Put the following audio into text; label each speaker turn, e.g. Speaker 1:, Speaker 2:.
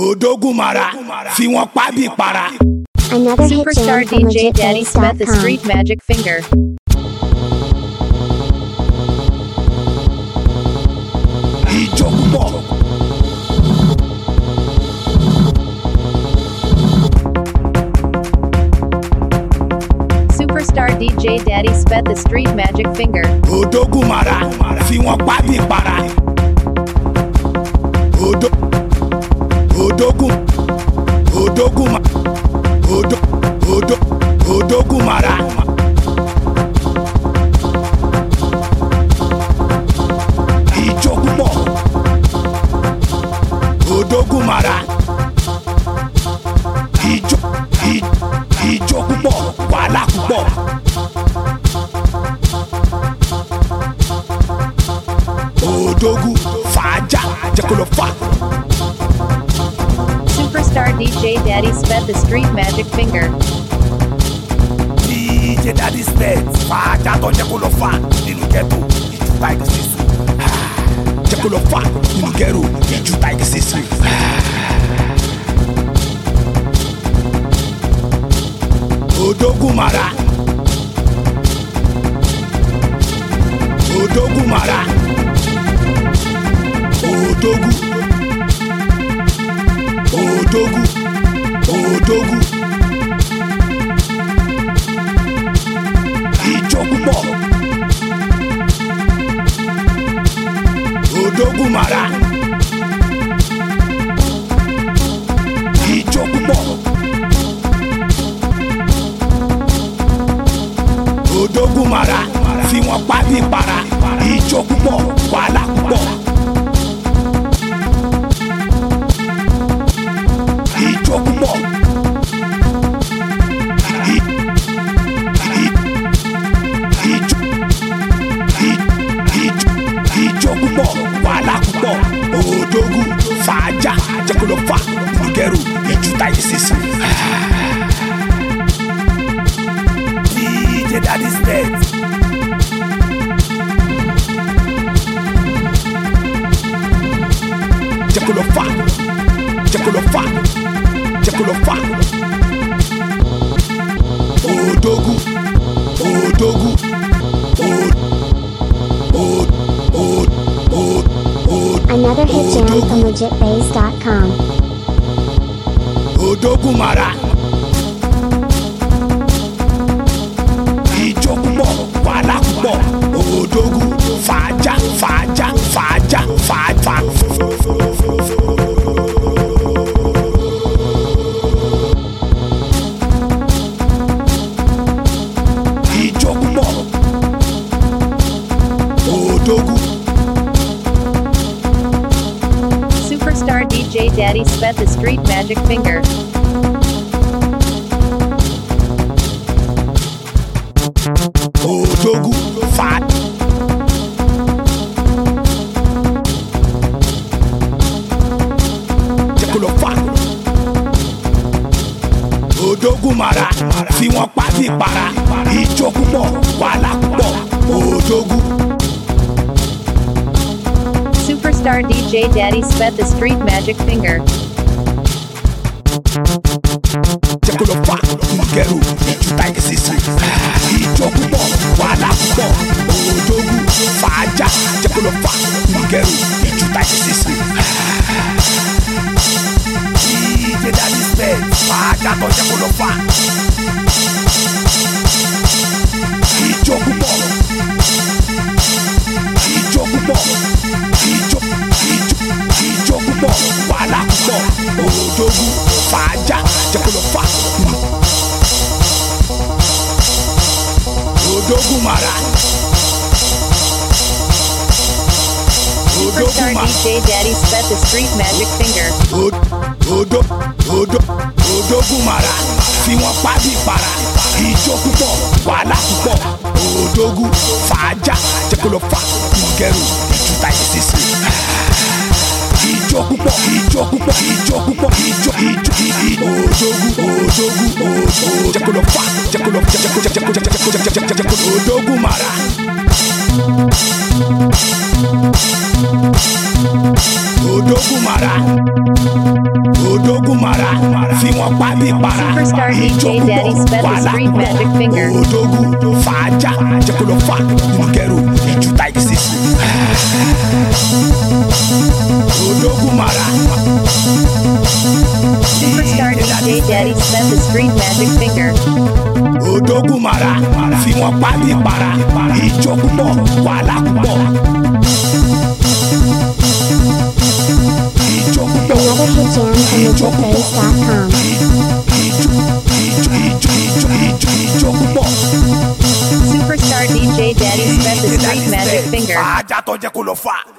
Speaker 1: Odogumara, fi wọ́n pa bí para.
Speaker 2: Another hit
Speaker 3: Superstar
Speaker 2: jam from
Speaker 3: DJ Daddy Smith, the Street
Speaker 2: legitbase.com.
Speaker 3: Magic Finger.
Speaker 1: Ìjọ púpọ̀.
Speaker 3: Superstar DJ Daddy Smith, the Street Magic Finger.
Speaker 1: Odogumara, fi wọ́n pa bí para. Odogumara. Ìjọ púpọ̀. Odogumara. Ìjọ púpọ̀, wàhálà púpọ̀. Odogu fàájà jẹ́ kó lọ fà.
Speaker 3: Superstar DJ Daddy Smith, the Street Magic Finger.
Speaker 1: DJ Daddy Smith fàájà tó jẹ́ kó lọ fà nínú ghetto ìjú táìgì sísù. Jẹ́ kó lọ fà nínú ghetto ìjú táìgì sísù. Odogumara. Odogumara. Odogu. Ìjọ púpọ̀. Odogumara. Ìjọ púpọ̀. Odogumara, fi wọ́n pa bí para. Ìjọ púpọ̀, wàhálà púpọ̀. Ìjọ púpọ̀. Ìjọ púpọ̀, wàhálà púpọ̀. Odogu fàájà jẹ́ kó lọ fà nùgẹ́rù ìjú táyé sísè. DJ Daddy Smith. Jẹ́ kó lọ fà. Odogu.
Speaker 2: Another hit jam from legitbase.com.
Speaker 1: Odogumara. Ìjọ púpọ̀, wàhálà púpọ̀. Odogu fàájà. Ìjọ púpọ̀. Odogu.
Speaker 3: Superstar DJ Daddy Smith, the Street Magic Finger.
Speaker 1: Odogu fat. Jẹ́ kó lọ fà. Odogumara, fi wọ́n pa bí para. Ìjọ púpọ̀, wàhálà púpọ̀. Odogu.
Speaker 3: Superstar DJ Daddy Smith, the Street Magic Finger.
Speaker 1: Jẹ́ kó lọ fà nùgẹ́rù ìjú táìgì sísè. Ìjọ púpọ̀, wàhálà púpọ̀. Odogu fàájà jẹ́ kó lọ fà nùgẹ́rù ìjú táìgì sísè. DJ Daddy Smith fàájà tó jẹ́ kó lọ fà. Ìjọ púpọ̀. Ìjọ púpọ̀, wàhálà púpọ̀. Odogu fàájà jẹ́ kó lọ fà. Odogumara.
Speaker 3: Superstar DJ Daddy Smith, the Street Magic Finger.
Speaker 1: Odogumara, fi wọ́n pa bí para. Ìjọ púpọ̀, wàhálà púpọ̀. Odogu fàájà jẹ́ kó lọ fà nùgẹ́rù ìjú táyé sísè. Ìjọ púpọ̀. Odogu jẹ́ kó lọ fà. Odogumara. Odogumara. Odógún mara fi wọn pa bí para.
Speaker 3: Superstar DJ Daddy Sped the Street Magic Finger.
Speaker 1: Odógún fàájà jẹ́ kó lọ fà nínú kẹrù ìjú táìpì sísè. Odógún mara.
Speaker 3: Superstar DJ Daddy Sped the Street Magic Finger.
Speaker 1: Odógún mara fi wọn pa bí para. Ìjọ púpọ̀ wàhálà púpọ̀.
Speaker 2: Another hit jam from MajorBass.com.
Speaker 3: Superstar DJ Daddy Sped the Street Magic Finger.
Speaker 1: Fàájà tó jẹ́ kó lọ fà.